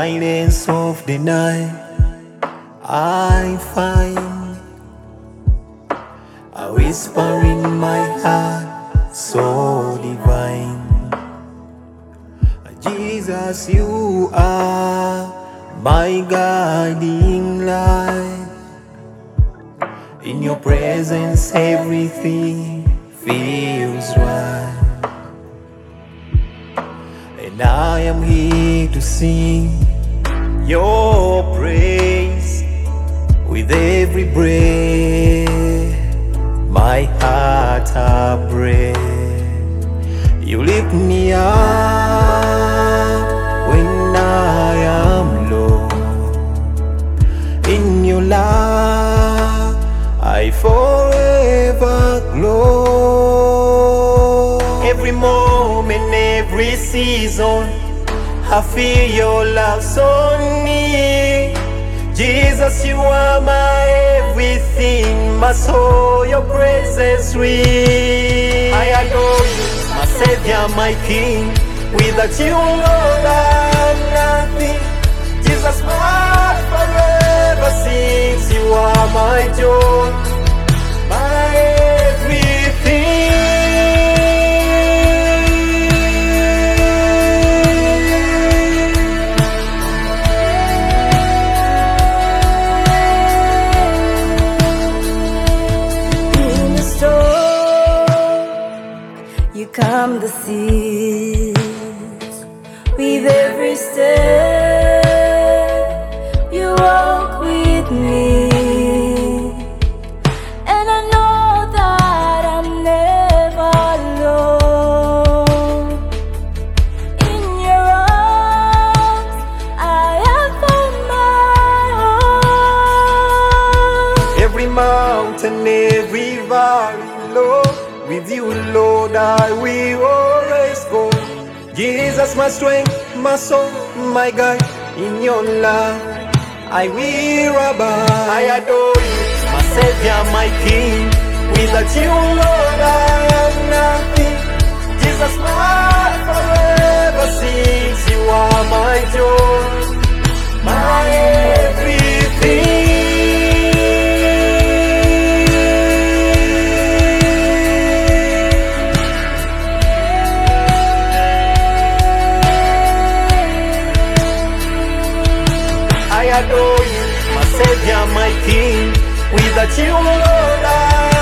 silence of the night, I find a whisper in my heart so divine. Jesus, you are my guiding light. In your presence everything feels right. And I am here to sing your praise with every breath. My heart a breath. You lift me up when I am low. In your love I forever glow. Every moment, every season, I feel your love so near. Jesus, you are my everything, my soul, your presence real. I adore you, my Savior, my King. Without you, Lord, I'm nothing. Jesus, my heart forever sings. You are my joy, my everything. In the storm, you calm the seas. With every step, you walk with me. And I know that I'm never alone. In your arms, I have found my home. Every mountain, every valley, Lord, with you, Lord, I will always go. Jesus, my strength, my soul, my guide. In your love I will abide. I adore you, my Savior, my King. Without you, Lord, I am nothing. Jesus, my heart forever sings. You are my joy, my everything. I adore you, my Savior, my King. Without you, Lord, I